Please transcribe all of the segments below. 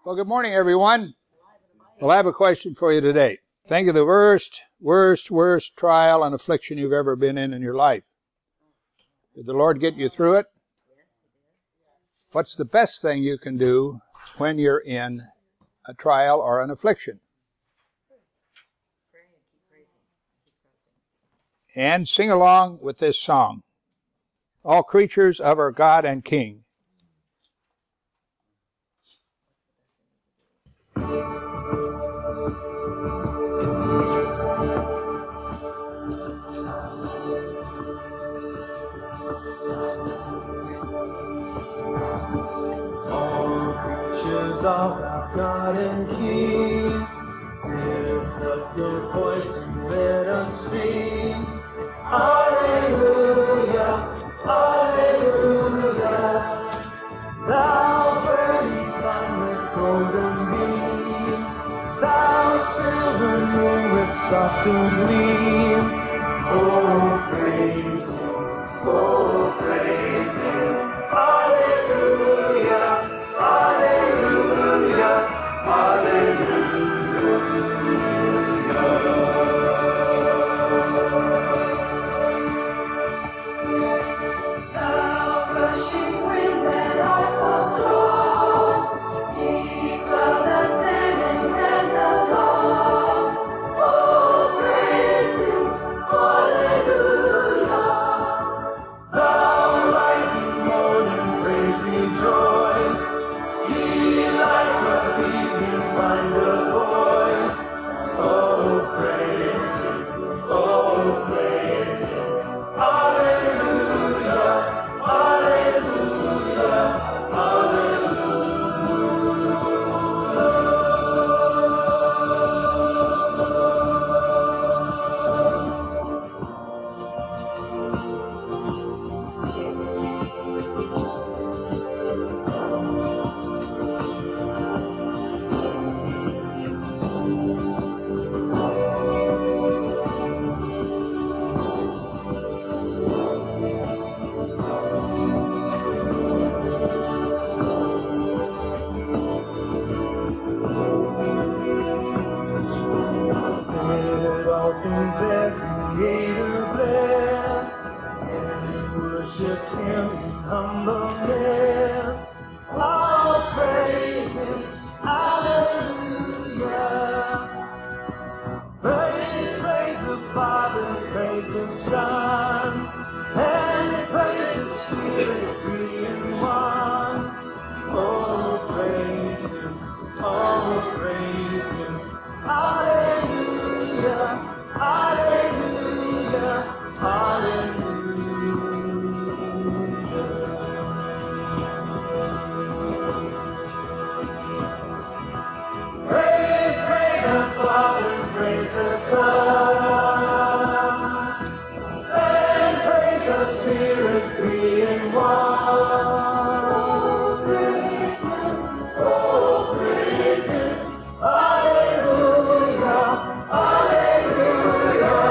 Well, good morning, everyone. Well, I have a question for you today. Think of the worst trial and affliction you've ever been in your life. Did the Lord get you through it? What's the best thing you can do when you're in a trial or an affliction? And sing along with this song. All creatures of our God and King. Creatures of our God and King, lift up your voice and let us sing. Alleluia, alleluia. Thou burning sun with golden beam, thou silver moon with softer gleam. Oh, praise Him, oh, praise Him. Alleluia. Hallelujah, hallelujah. Thou rushing wind that art so strong, ye clouds that sand and heaven above. Oh, praise Him, hallelujah. Thou rising morning, praise, rejoice. Lights of evening find a voice. Oh, praise Him, oh, praise Him. Hallelujah, hallelujah, their Creator bless, and worship Him in humbleness. Oh, praise Him, hallelujah. Praise the Father, praise the Son, and praise the Spirit, three in one. Oh, praise Him, oh, praise Him, hallelujah. Hallelujah, hallelujah. Praise, praise the Father, praise the Son, and praise the Spirit, three in one. Praise Him, oh, praise Him, hallelujah, hallelujah.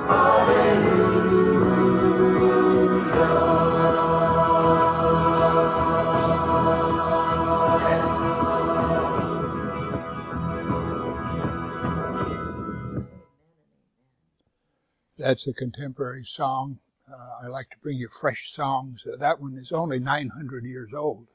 That's a contemporary song. I like to bring you fresh songs. That one is only 900 years old.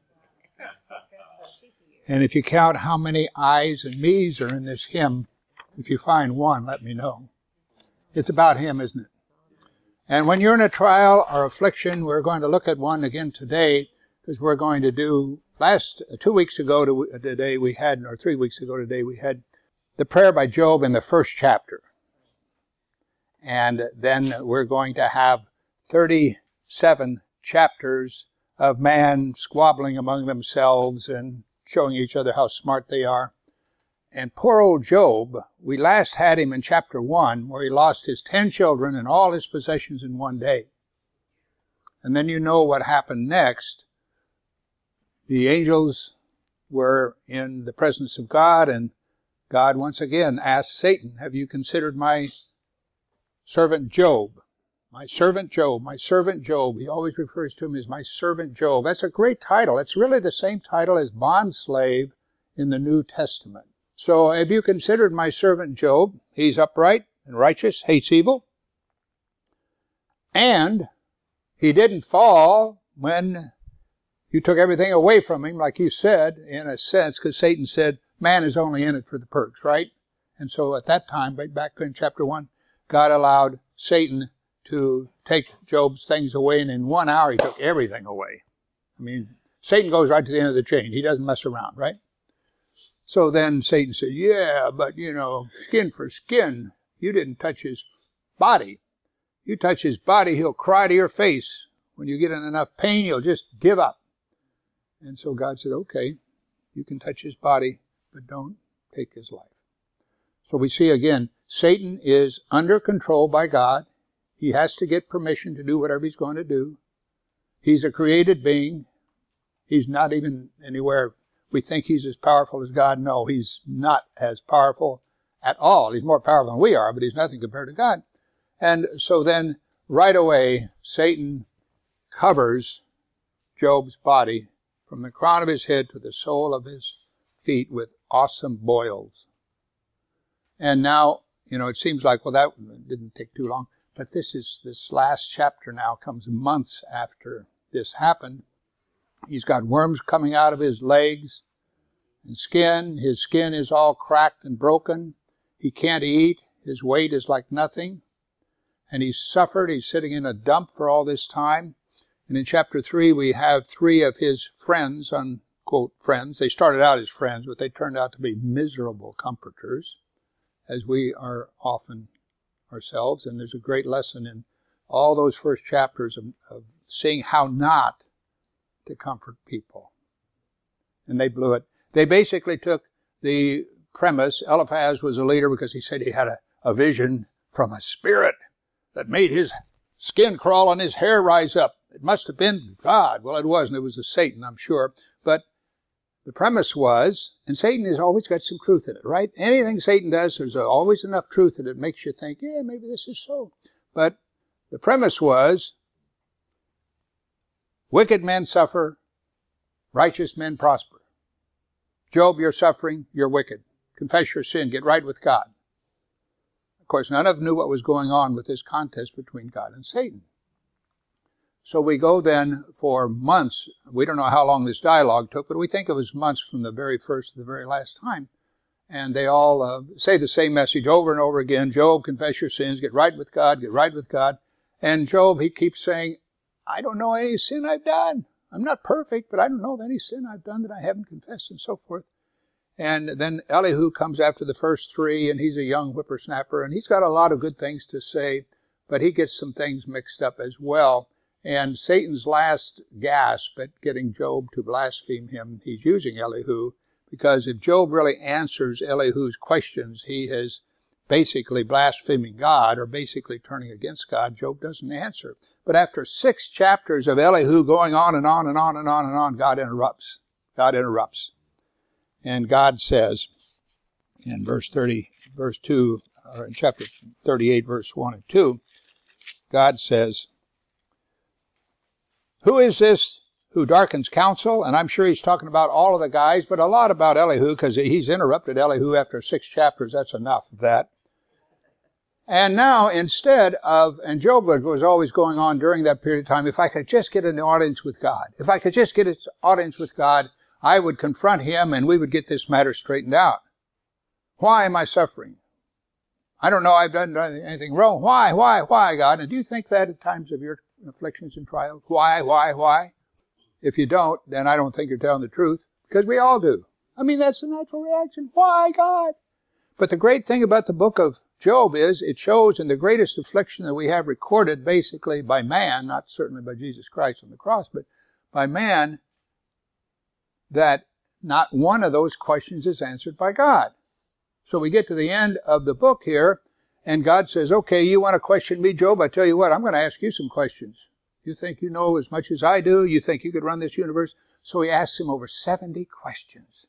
And if you count how many I's and me's are in this hymn, if you find one, let me know. It's about Him, isn't it? And when you're in a trial or affliction, we're going to look at one again today, because we're going to do, 2 weeks ago today we had, or 3 weeks ago today, we had the prayer by Job in the first chapter. And then we're going to have 37 chapters of man squabbling among themselves and showing each other how smart they are. And poor old Job, we last had him in chapter 1, where he lost his 10 children and all his possessions in one day. And then you know what happened next. The angels were in the presence of God, and God once again asked Satan, have you considered my servant Job? My servant Job, my servant Job. He always refers to him as my servant Job. That's a great title. It's really the same title as bond slave in the New Testament. So have you considered my servant Job? He's upright and righteous, hates evil. And he didn't fall when you took everything away from him, like you said, in a sense, because Satan said, man is only in it for the perks, right? And so at that time, back in chapter 1, God allowed Satan to take Job's things away, and in 1 hour he took everything away. I mean, Satan goes right to the end of the chain. He doesn't mess around, right? So then Satan said, yeah, but skin for skin. You didn't touch his body. You touch his body, he'll cry to your face. When you get in enough pain, you'll just give up. And so God said, okay, you can touch his body, but don't take his life. So we see again, Satan is under control by God. He has to get permission to do whatever he's going to do. He's a created being. He's not even anywhere we think he's as powerful as God. No, he's not as powerful at all. He's more powerful than we are, but he's nothing compared to God. And so then, right away, Satan covers Job's body from the crown of his head to the sole of his feet with awesome boils. And now, it seems like, well, that didn't take too long. But this last chapter now comes months after this happened. He's got worms coming out of his legs and skin. His skin is all cracked and broken. He can't eat. His weight is like nothing. And he's suffered. He's sitting in a dump for all this time. And in chapter 3, we have 3 of his friends, unquote friends. They started out as friends, but they turned out to be miserable comforters, as we are often ourselves. And there's a great lesson in all those first chapters of seeing how not to comfort people. And they blew it. They basically took the premise. Eliphaz was a leader because he said he had a vision from a spirit that made his skin crawl and his hair rise up. It must have been God. Well, it wasn't. It was the Satan, I'm sure. But the premise was, and Satan has always got some truth in it, right? Anything Satan does, there's always enough truth in it. It makes you think, yeah, maybe this is so. But the premise was, wicked men suffer, righteous men prosper. Job, you're suffering, you're wicked. Confess your sin, get right with God. Of course, none of them knew what was going on with this contest between God and Satan. So we go then for months. We don't know how long this dialogue took, but we think it was months from the very first to the very last time. And they all say the same message over and over again. Job, confess your sins, get right with God, get right with God. And Job, he keeps saying, I don't know any sin I've done. I'm not perfect, but I don't know of any sin I've done that I haven't confessed, and so forth. And then Elihu comes after the first 3, and he's a young whippersnapper, and he's got a lot of good things to say, but he gets some things mixed up as well. And Satan's last gasp at getting Job to blaspheme him, he's using Elihu, because if Job really answers Elihu's questions, he is basically blaspheming God, or basically turning against God. Job doesn't answer. But after 6 chapters of Elihu going on and on and on and on and on, God interrupts. God interrupts. And God says in verse 2, or in chapter 38, verse 1 and 2, God says, who is this who darkens counsel? And I'm sure he's talking about all of the guys, but a lot about Elihu, because he's interrupted Elihu after 6 chapters. That's enough of that. And now, instead of, and Job was always going on during that period of time, if I could just get an audience with God, if I could just get an audience with God, I would confront him and we would get this matter straightened out. Why am I suffering? I don't know I've done anything wrong. Why, God? And do you think that at times of your afflictions and trials? Why? If you don't, then I don't think you're telling the truth, because we all do. I mean, that's the natural reaction. Why, God? But the great thing about the book of Job is it shows in the greatest affliction that we have recorded basically by man, not certainly by Jesus Christ on the cross, but by man, that not one of those questions is answered by God. So we get to the end of the book here, and God says, okay, you want to question me, Job? I tell you what, I'm going to ask you some questions. You think you know as much as I do? You think you could run this universe? So he asks him over 70 questions.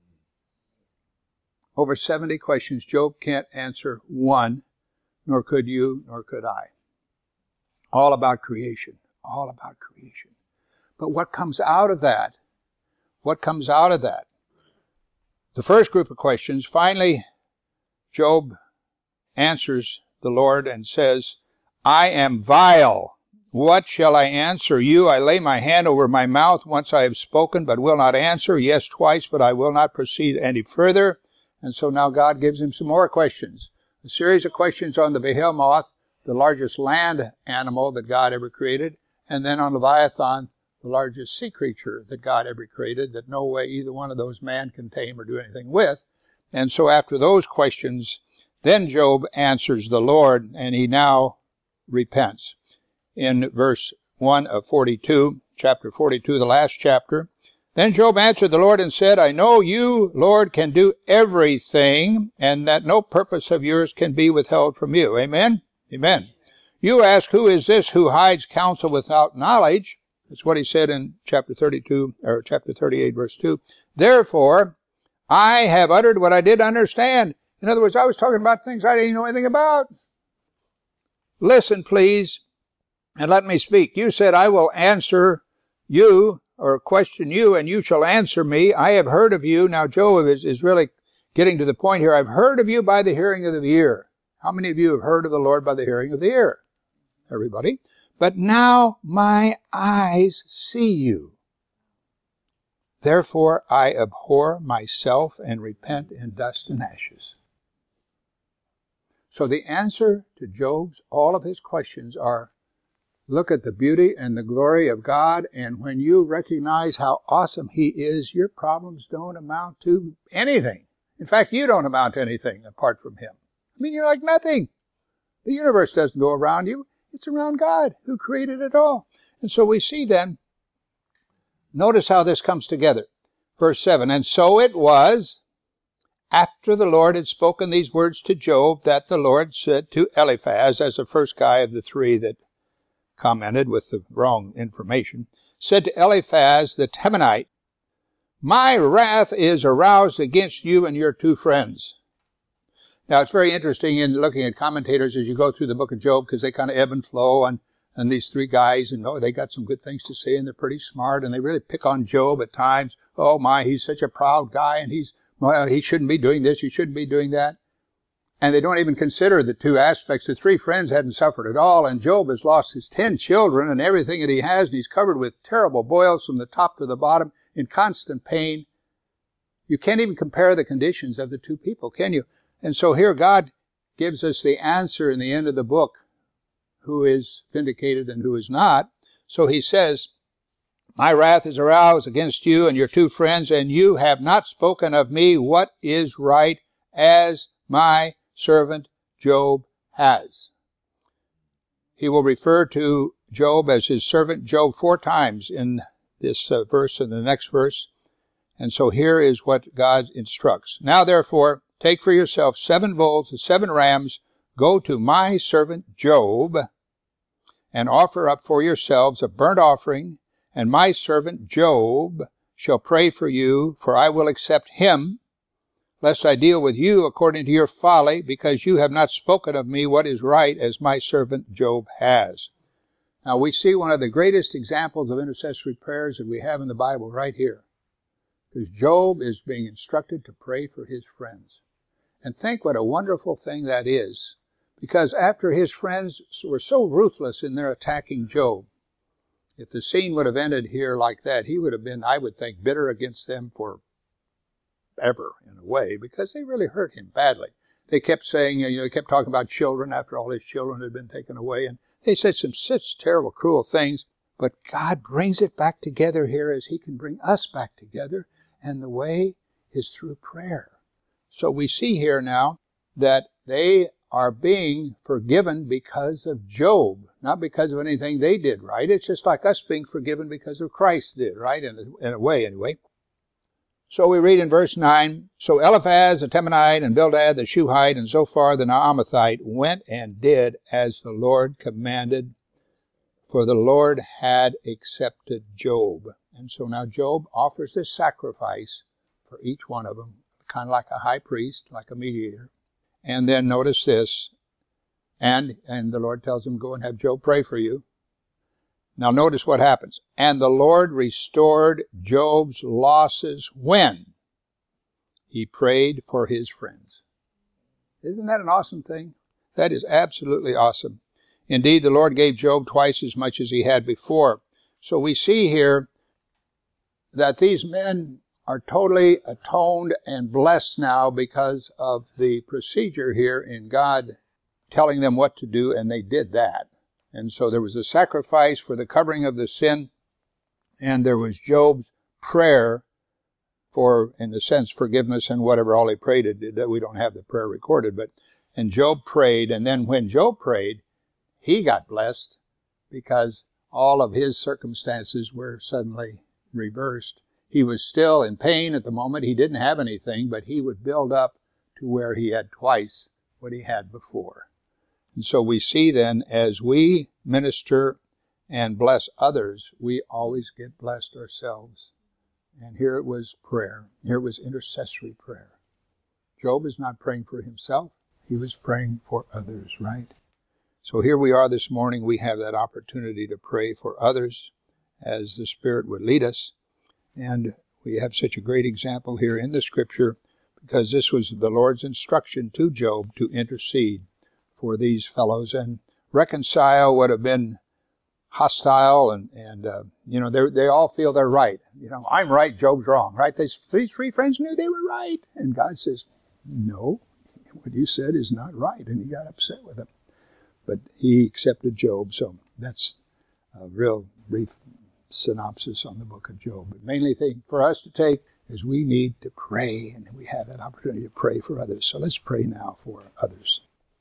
Over 70 questions. Job can't answer one, nor could you, nor could I. All about creation. All about creation. But what comes out of that? What comes out of that? the first group of questions, finally, Job answers the Lord and says, I am vile. What shall I answer you? I lay my hand over my mouth. Once I have spoken, but will not answer. Yes, twice, but I will not proceed any further. And so now God gives him some more questions. A series of questions on the behemoth, the largest land animal that God ever created, and then on Leviathan, the largest sea creature that God ever created, that no way either one of those man can tame or do anything with. And so after those questions, then Job answers the Lord, and he now repents. In verse 1 of 42, chapter 42, the last chapter, then Job answered the Lord and said, I know you, Lord, can do everything, and that no purpose of yours can be withheld from you. Amen? Amen. You ask, who is this who hides counsel without knowledge? That's what he said in chapter 32, or chapter 38, verse 2. Therefore, I have uttered what I did understand. In other words, I was talking about things I didn't know anything about. Listen, please, and let me speak. You said, I will answer you, or question you, and you shall answer me. I have heard of you. Now, Job is really getting to the point here. I've heard of you by the hearing of the ear. How many of you have heard of the Lord by the hearing of the ear? Everybody. But now my eyes see you. Therefore I abhor myself and repent in dust and ashes. So the answer to Job's, all of his questions are, look at the beauty and the glory of God, and when you recognize how awesome he is, your problems don't amount to anything. In fact, you don't amount to anything apart from him. I mean, you're like nothing. The universe doesn't go around you. It's around God who created it all. And so we see then, notice how this comes together. Verse 7, and so it was, after the Lord had spoken these words to Job, that the Lord said to Eliphaz, as the first guy of the three that commented with the wrong information, said to Eliphaz the Temanite, my wrath is aroused against you and your two friends. Now, it's very interesting in looking at commentators as you go through the book of Job, because they kind of ebb and flow on these three guys, and they got some good things to say, and they're pretty smart, and they really pick on Job at times. Oh my, he's such a proud guy, and he shouldn't be doing this, he shouldn't be doing that. And they don't even consider the two aspects. The three friends hadn't suffered at all, and Job has lost his 10 children and everything that he has, and he's covered with terrible boils from the top to the bottom, in constant pain. You can't even compare the conditions of the two people, can you? And so here God gives us the answer in the end of the book, who is vindicated and who is not. So he says, my wrath is aroused against you and your two friends, and you have not spoken of me what is right, as my servant Job has. He will refer to Job as his servant Job 4 times in this verse and the next verse. And so here is what God instructs. Now therefore, take for yourself 7 bulls and 7 rams, go to my servant Job, and offer up for yourselves a burnt offering, and my servant Job shall pray for you, for I will accept him, lest I deal with you according to your folly, because you have not spoken of me what is right, as my servant Job has. Now we see one of the greatest examples of intercessory prayers that we have in the Bible right here, because Job is being instructed to pray for his friends. And think what a wonderful thing that is, because after his friends were so ruthless in their attacking Job, if the scene would have ended here like that, he would have been, I would think, bitter against them for ever, in a way, because they really hurt him badly. They kept saying, they kept talking about children after all his children had been taken away, and they said some such terrible, cruel things, but God brings it back together here as he can bring us back together, and the way is through prayer. So we see here now that they are being forgiven because of Job, not because of anything they did right. It's just like us being forgiven because of Christ did, right? In a way, anyway. So we read in verse 9, so Eliphaz the Temanite and Bildad the Shuhite and Zophar the Naamathite went and did as the Lord commanded, for the Lord had accepted Job. And so now Job offers this sacrifice for each one of them, kind of like a high priest, like a mediator. And then notice this, and the Lord tells him, go and have Job pray for you. Now notice what happens. And the Lord restored Job's losses when? he prayed for his friends. Isn't that an awesome thing? That is absolutely awesome. Indeed, the Lord gave Job twice as much as he had before. So we see here that these men are totally atoned and blessed now because of the procedure here in God telling them what to do, and they did that. And so there was a sacrifice for the covering of the sin, and there was Job's prayer for, in a sense, forgiveness and whatever all he prayed. We don't have the prayer recorded, and Job prayed, and then when Job prayed, he got blessed because all of his circumstances were suddenly reversed. He was still in pain at the moment. He didn't have anything, but he would build up to where he had twice what he had before. And so we see then, as we minister and bless others, we always get blessed ourselves. And here it was prayer. Here it was intercessory prayer. Job is not praying for himself. He was praying for others, right? So here we are this morning. We have that opportunity to pray for others as the Spirit would lead us. And we have such a great example here in the Scripture because this was the Lord's instruction to Job to intercede for these fellows and reconcile what have been hostile and they all feel they're right. I'm right, Job's wrong, right? These three friends knew they were right. And God says, no, what you said is not right. And he got upset with them. But he accepted Job. So that's a real brief synopsis on the book of Job. The mainly thing for us to take is we need to pray, and we have that opportunity to pray for others. So let's pray now for others.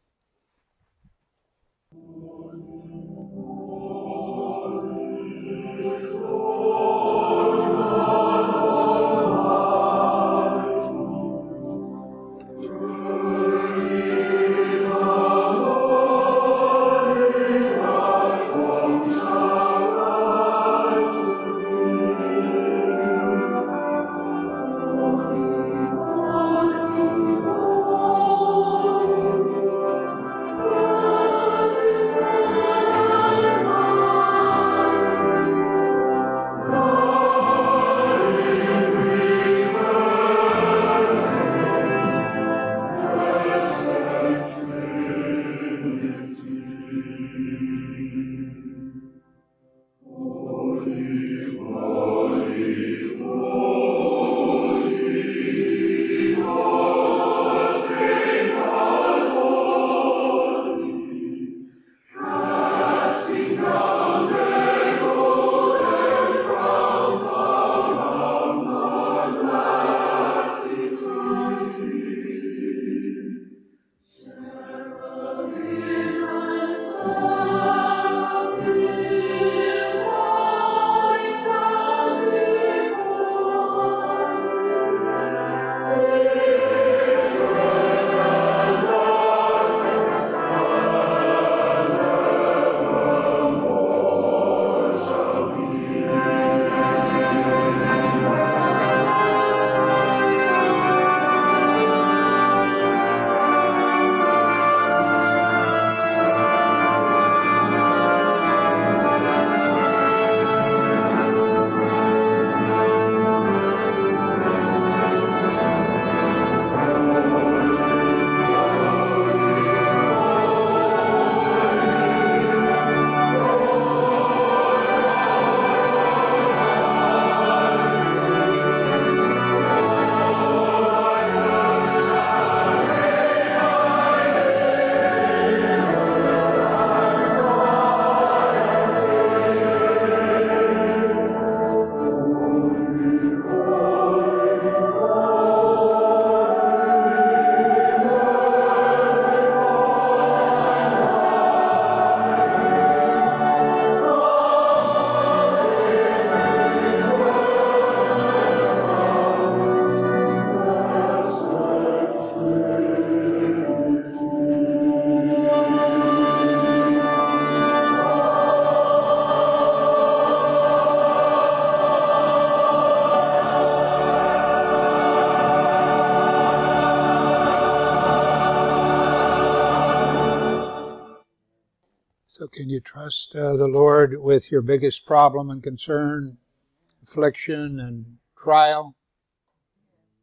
So can you trust the Lord with your biggest problem and concern, affliction and trial?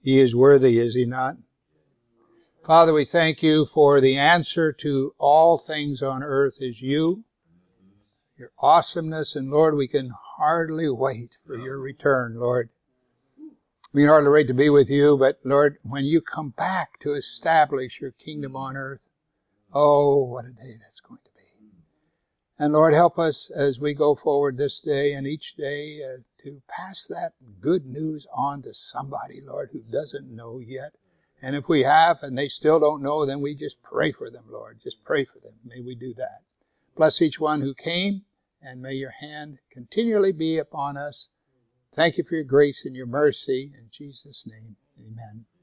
He is worthy, is he not? Father, we thank you for the answer to all things on earth is you, your awesomeness, and Lord, we can hardly wait for your return, Lord. We can hardly wait to be with you, but Lord, when you come back to establish your kingdom on earth, oh, what a day that's going to be. And Lord, help us as we go forward this day and each day to pass that good news on to somebody, Lord, who doesn't know yet. And if we have and they still don't know, then we just pray for them, Lord. Just pray for them. May we do that. Bless each one who came, and may your hand continually be upon us. Thank you for your grace and your mercy. In Jesus' name, amen.